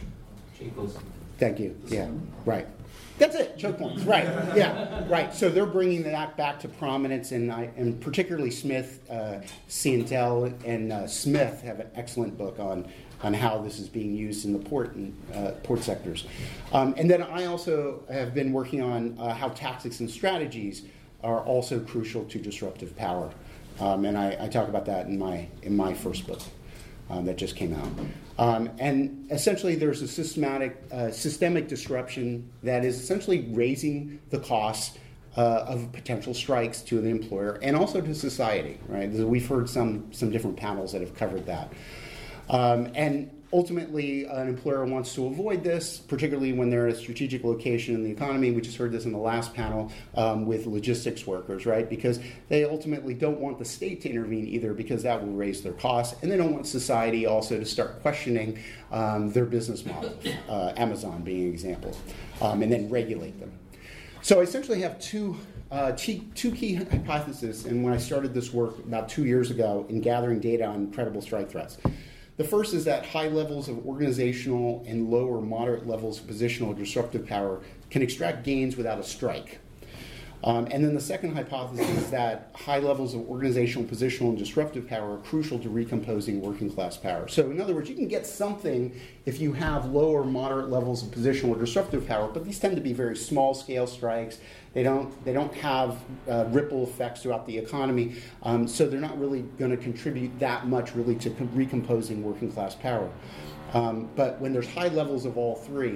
thank you. Yeah, right. That's it. Choke points. Right. Yeah. Right. So they're bringing that back to prominence, and I, and particularly Smith, uh, Cientel, and uh, Smith have an excellent book on on how this is being used in the port and uh, port sectors. Um, and then I also have been working on uh, how tactics and strategies are also crucial to disruptive power, um, and I, I talk about that in my in my first book. Um, that just came out. Um, and essentially there's a systematic, uh, systemic disruption that is essentially raising the costs uh, of potential strikes to the employer and also to society, right? We've heard some, some different panels that have covered that. Um, and ultimately, an employer wants to avoid this, particularly when they're at a strategic location in the economy. We just heard this in the last panel um, with logistics workers, right? Because they ultimately don't want the state to intervene either, because that will raise their costs, and they don't want society also to start questioning um, their business model, uh, Amazon being an example, um, and then regulate them. So I essentially have two uh, t- two key hypotheses, and when I started this work about two years ago in gathering data on credible strike threats. The first is that high levels of organizational and low or moderate levels of positional or disruptive power can extract gains without a strike. Um, and then the second hypothesis is that high levels of organizational, positional, and disruptive power are crucial to recomposing working class power. So in other words, you can get something if you have low or moderate levels of positional or disruptive power, but these tend to be very small scale strikes. They don't, they don't have uh, ripple effects throughout the economy, um, so they're not really going to contribute that much really to com- recomposing working class power. Um, but when there's high levels of all three,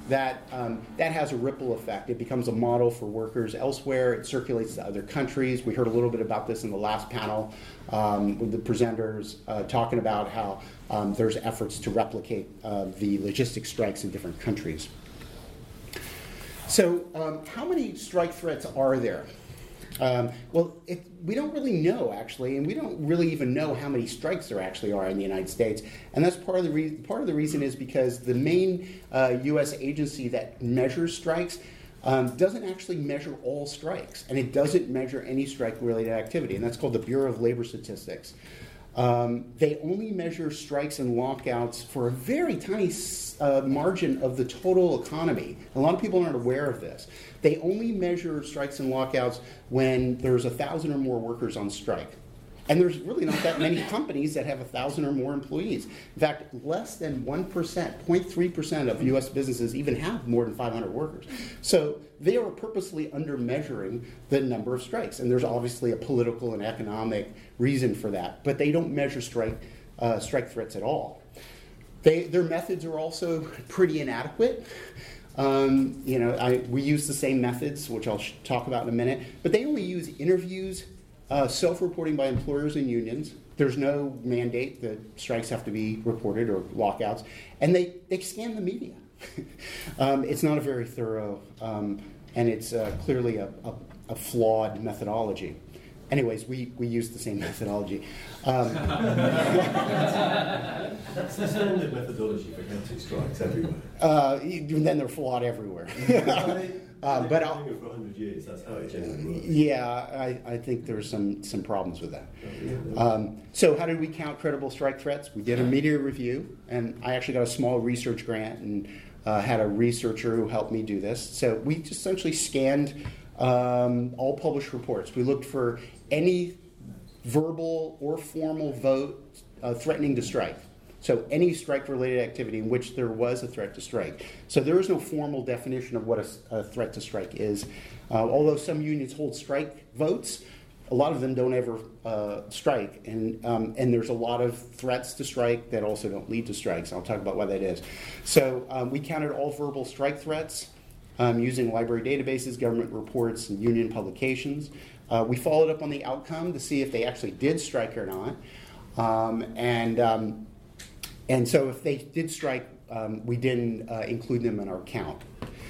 that um, that has a ripple effect. It becomes a model for workers elsewhere. It circulates to other countries. We heard a little bit about this in the last panel um, with the presenters uh, talking about how um, there's efforts to replicate uh, the logistics strikes in different countries. So um, how many strike threats are there? Um, well, it, we don't really know, actually, and we don't really even know how many strikes there actually are in the United States. And that's part of the reason. Part of the reason is because the main uh, U S agency that measures strikes um, doesn't actually measure all strikes, and it doesn't measure any strike-related activity, and that's called the Bureau of Labor Statistics. Um, they only measure strikes and lockouts for a very tiny uh, margin of the total economy. A lot of people aren't aware of this. They only measure strikes and lockouts when there's a thousand or more workers on strike. And there's really not that many companies that have a thousand or more employees. In fact, less than one percent, zero point three percent of U S businesses even have more than five hundred workers. So they are purposely under measuring the number of strikes. And there's obviously a political and economic reason for that. But they don't measure strike, uh, strike threats at all. They, their methods are also pretty inadequate. Um, you know, I, we use the same methods, which I'll sh- talk about in a minute. But they only use interviews, Uh, self-reporting by employers and unions. There's no mandate that strikes have to be reported or lockouts. And they, they scan the media. um, it's not a very thorough, um, and it's uh, clearly a, a, a flawed methodology. Anyways, we, we use the same methodology. Um, That's the standard methodology for counting strikes everywhere. Uh, even then, they're flawed everywhere. Um, but I'll, for one hundred years, that's how it generally works. yeah, I, I think there's some, some problems with that. Um, so how did we count credible strike threats? We did a media review, and I actually got a small research grant and uh, had a researcher who helped me do this. So we just essentially scanned um, all published reports. We looked for any verbal or formal vote uh, threatening to strike. So any strike-related activity in which there was a threat to strike. So there is no formal definition of what a, a threat to strike is. Uh, although some unions hold strike votes, a lot of them don't ever uh, strike. And, um, and there's a lot of threats to strike that also don't lead to strikes. I'll talk about why that is. So um, we counted all verbal strike threats um, using library databases, government reports, and union publications. Uh, we followed up on the outcome to see if they actually did strike or not. Um, and... Um, And so if they did strike, um, we didn't uh, include them in our count.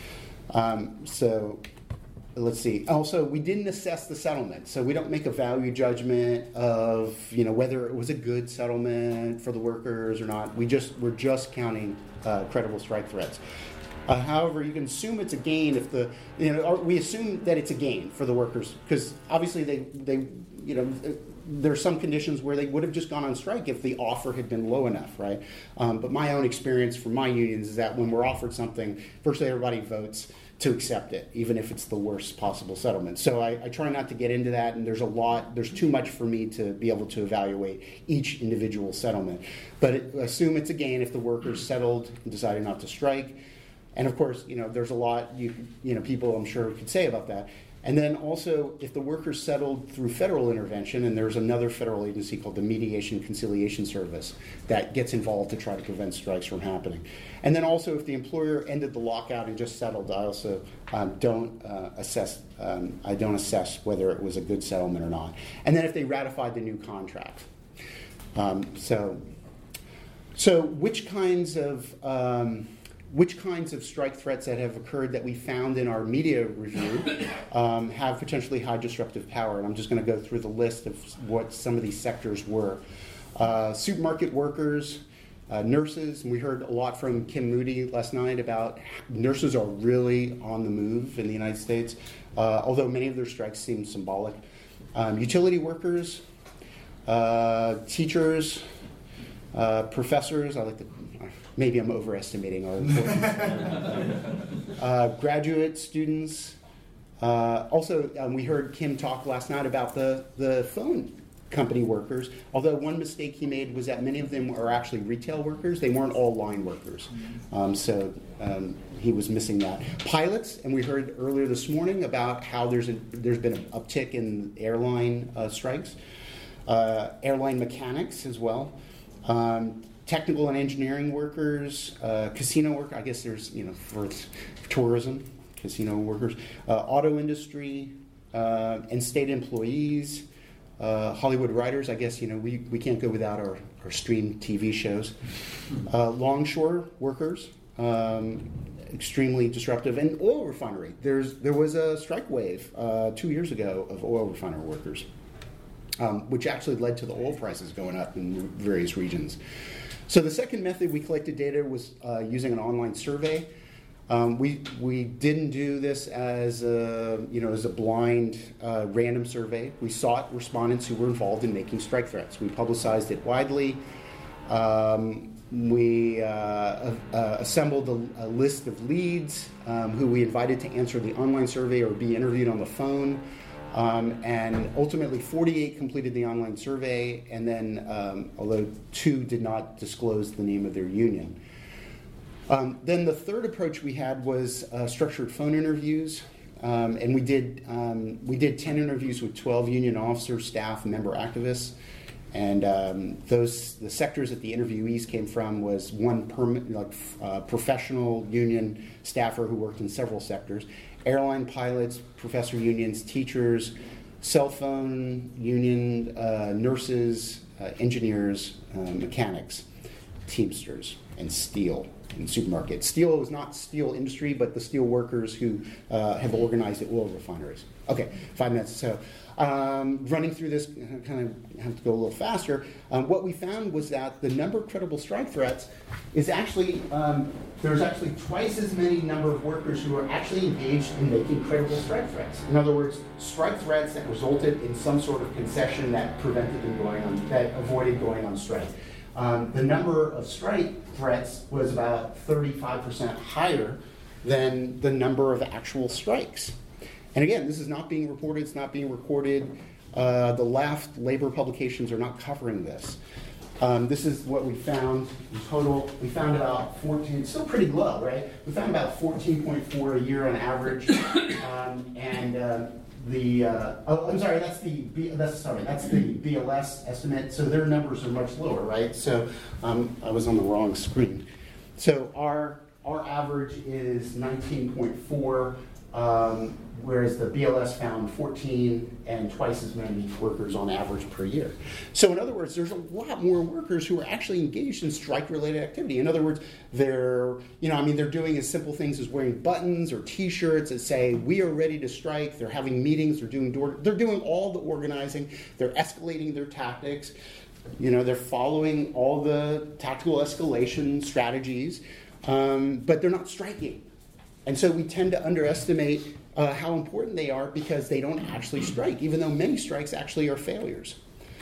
Um, so let's see. Also, we didn't assess the settlement. So we don't make a value judgment of, you know, whether it was a good settlement for the workers or not. We just, we're just counting uh, credible strike threats. Uh, however, you can assume it's a gain if the, you know, or we assume that it's a gain for the workers because obviously they, they, you know, there's some conditions where they would have just gone on strike if the offer had been low enough, right? Um, but my own experience from my unions is that when we're offered something, virtually everybody votes to accept it, even if it's the worst possible settlement. So I, I try not to get into that, and there's a lot, there's too much for me to be able to evaluate each individual settlement. But it, assume it's a gain if the workers settled and decided not to strike. And of course, you know, there's a lot you, you know, people I'm sure could say about that. And then also, if the workers settled through federal intervention, and there's another federal agency called the Mediation Conciliation Service that gets involved to try to prevent strikes from happening. And then also, if the employer ended the lockout and just settled, I also um, don't uh, assess. Um, I don't assess whether it was a good settlement or not. And then if they ratified the new contract. Um, so, so which kinds of um, Which kinds of strike threats that have occurred that we found in our media review um, have potentially high disruptive power? And I'm just going to go through the list of what some of these sectors were. Uh, supermarket workers, uh, nurses, and we heard a lot from Kim Moody last night about nurses are really on the move in the United States, uh, although many of their strikes seem symbolic. Um, utility workers, uh, teachers, uh, professors, I like to Maybe I'm overestimating our importance. uh, graduate students. Uh, also, um, we heard Kim talk last night about the, the phone company workers, although one mistake he made was that many of them are actually retail workers. They weren't all line workers. Um, so um, he was missing that. Pilots, and we heard earlier this morning about how there's, a, there's been an uptick in airline uh, strikes. Uh, airline mechanics as well. Um, technical and engineering workers, uh, casino work. I guess there's, you know, for tourism, casino workers, uh, auto industry, uh, and state employees, uh, Hollywood writers. I guess, you know, we, we can't go without our, our streamed T V shows. Uh, longshore workers, um, extremely disruptive, and oil refinery. There's there was a strike wave uh, two years ago of oil refinery workers, um, which actually led to the oil prices going up in various regions. So the second method we collected data was uh, using an online survey. Um, we we didn't do this as a, you know, as a blind uh, random survey. We sought respondents who were involved in making strike threats. We publicized it widely. Um, we uh, uh, assembled a, a list of leads um, who we invited to answer the online survey or be interviewed on the phone. Um, and ultimately, forty-eight completed the online survey, and then, um, although two did not disclose the name of their union. Um, then the third approach we had was uh, structured phone interviews, um, and we did um, we did ten interviews with twelve union officers, staff, and member activists. And um, those the sectors that the interviewees came from was one perm- like uh, professional union staffer who worked in several sectors, airline pilots, professor unions, teachers, cell phone union, uh, nurses, uh, engineers, uh, mechanics, teamsters, and steel in supermarkets. Steel was not steel industry, but the steel workers who uh, have organized at oil refineries. Okay, five minutes. So um, running through this, kind of have to go a little faster. Um, what we found was that the number of credible strike threats is actually, um, there's actually twice as many number of workers who are actually engaged in making credible strike threats. In other words, strike threats that resulted in some sort of concession that prevented them going on, that avoided going on strike. Um, the number of strike threats was about thirty-five percent higher than the number of actual strikes. And again, this is not being reported, it's not being recorded. Uh, the left labor publications are not covering this. Um, this is what we found in total. We found about fourteen, it's still pretty low, right? We found about fourteen point four a year on average. Um, and uh, the, uh, oh, I'm sorry, that's the, B, that's, sorry, that's the B L S estimate. So their numbers are much lower, right? So um, I was on the wrong screen. So our, our average is nineteen point four. Um, whereas the B L S found fourteen and twice as many workers on average per year. So in other words, there's a lot more workers who are actually engaged in strike-related activity. In other words, they're, you know, I mean, they're doing as simple things as wearing buttons or T-shirts that say, we are ready to strike. They're having meetings, they're doing door, they're doing all the organizing, they're escalating their tactics, you know, they're following all the tactical escalation strategies, um, but they're not striking. And so we tend to underestimate uh, how important they are because they don't actually strike, even though many strikes actually are failures.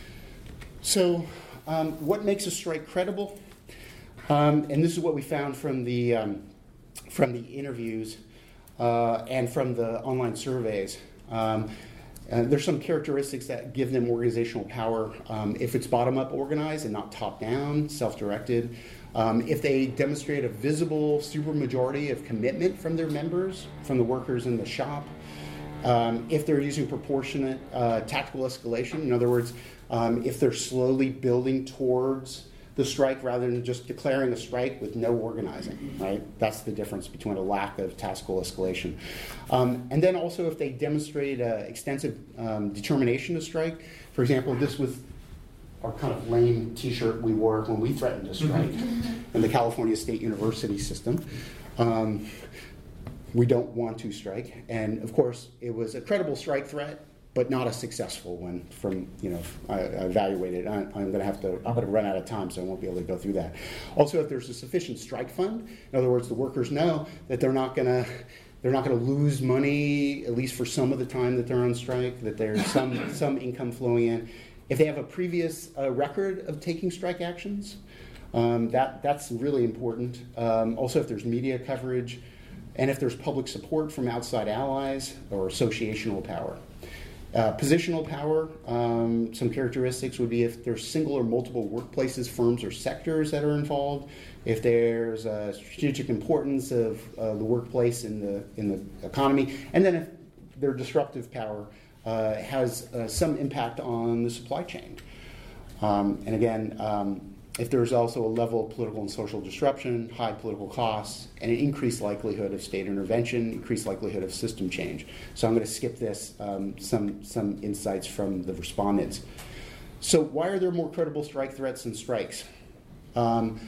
So um, what makes a strike credible? Um, and this is what we found from the, um, from the interviews uh, and from the online surveys. Um, and there's some characteristics that give them organizational power. Um, if it's bottom-up organized and not top-down, self-directed. Um, if they demonstrate a visible supermajority of commitment from their members, from the workers in the shop, um, if they're using proportionate uh, tactical escalation, in other words, um, if they're slowly building towards the strike rather than just declaring a strike with no organizing, right? That's the difference between a lack of tactical escalation. Um, and then also if they demonstrate uh, extensive um, determination to strike. For example, this was our kind of lame T-shirt we wore when we threatened to strike in the California State University system. Um, we don't want to strike. And of course, it was a credible strike threat, but not a successful one from, you know, I, I evaluated. I, I'm going to have to, I'm going to run out of time, so I won't be able to go through that. Also, if there's a sufficient strike fund, in other words, the workers know that they're not going to, they're not going to lose money, at least for some of the time that they're on strike, that there's some, some income flowing in. If they have a previous uh, record of taking strike actions, um, that, that's really important. Um, also, if there's media coverage, and if there's public support from outside allies or associational power. Uh, positional power, um, some characteristics would be if there's single or multiple workplaces, firms, or sectors that are involved, if there's a strategic importance of uh, the workplace in the, in the economy, and then if their disruptive power Uh, has uh, some impact on the supply chain. Um, and again, um, if there's also a level of political and social disruption, high political costs, and an increased likelihood of state intervention, increased likelihood of system change. So I'm going to skip this, um, some, some insights from the respondents. So why are there more credible strike threats than strikes? Um,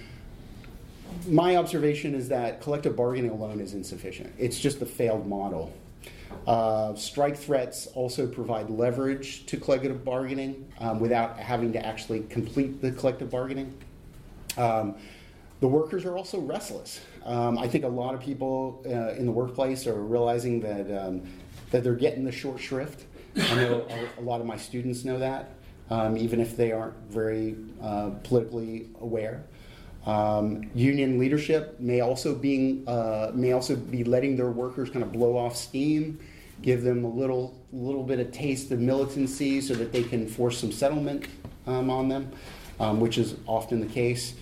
my observation is that collective bargaining alone is insufficient. It's just a failed model. Uh, strike threats also provide leverage to collective bargaining um, without having to actually complete the collective bargaining. Um, the workers are also restless. Um, I think a lot of people uh, in the workplace are realizing that um, that they're getting the short shrift. I know a, a lot of my students know that, um, even if they aren't very uh, politically aware. Um, union leadership may also being uh, may also be letting their workers kind of blow off steam, give them a little little bit of taste of militancy so that they can force some settlement um, on them, um, which is often the case.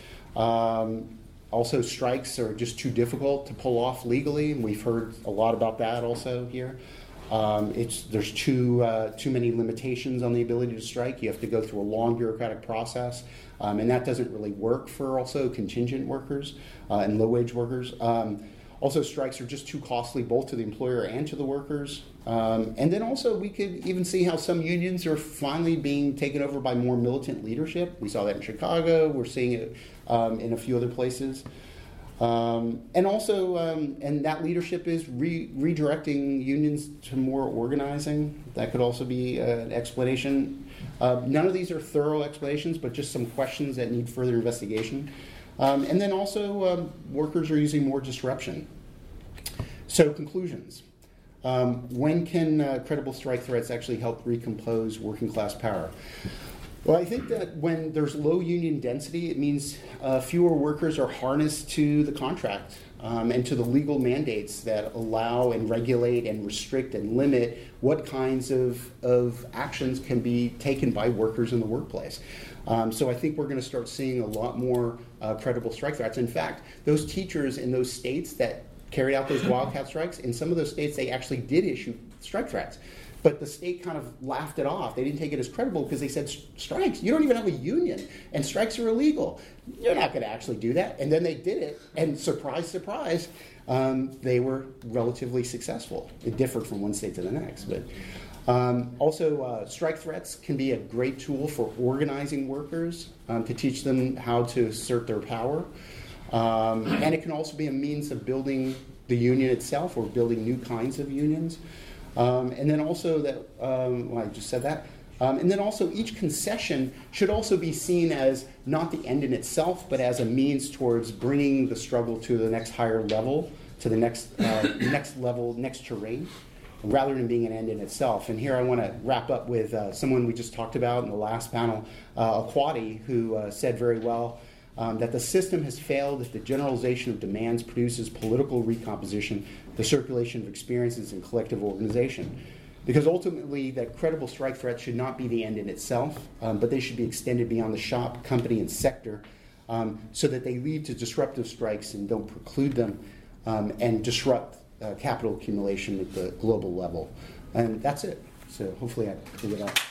Um, also, strikes are just too difficult to pull off legally, and we've heard a lot about that also here. Um, it's, there's too, uh, too many limitations on the ability to strike. You have to go through a long bureaucratic process, um, and that doesn't really work for also contingent workers uh, and low-wage workers. Um, also, strikes are just too costly both to the employer and to the workers. Um, and then also we could even see how some unions are finally being taken over by more militant leadership. We saw that in Chicago. We're seeing it um, in a few other places. Um, and also, um, and that leadership is re- redirecting unions to more organizing. That could also be uh, an explanation. Uh, none of these are thorough explanations, but just some questions that need further investigation. Um, and then also, um, workers are using more disruption. So, conclusions. Um, when can uh, credible strike threats actually help recompose working class power? Well, I think that when there's low union density, it means uh, fewer workers are harnessed to the contract um, and to the legal mandates that allow and regulate and restrict and limit what kinds of, of actions can be taken by workers in the workplace. Um, so I think we're going to start seeing a lot more uh, credible strike threats. In fact, those teachers in those states that carried out those wildcat strikes, in some of those states they actually did issue strike threats. But the state kind of laughed it off. They didn't take it as credible because they said, strikes, you don't even have a union, and strikes are illegal. You're not going to actually do that. And then they did it, and surprise, surprise, um, they were relatively successful. It differed from one state to the next. But um, also, uh, strike threats can be a great tool for organizing workers um, to teach them how to assert their power. Um, and it can also be a means of building the union itself or building new kinds of unions. Um, and then also that, um, well, I just said that. Um, and then also each concession should also be seen as not the end in itself, but as a means towards bringing the struggle to the next higher level, to the next uh, next level, next terrain, rather than being an end in itself. And here I want to wrap up with uh, someone we just talked about in the last panel, uh, Akwati, who uh, said very well, Um, that the system has failed if the generalization of demands produces political recomposition, the circulation of experiences, and collective organization. Because ultimately, that credible strike threat should not be the end in itself, um, but they should be extended beyond the shop, company, and sector um, so that they lead to disruptive strikes and don't preclude them um, and disrupt uh, capital accumulation at the global level. And that's it. So hopefully I figured it out.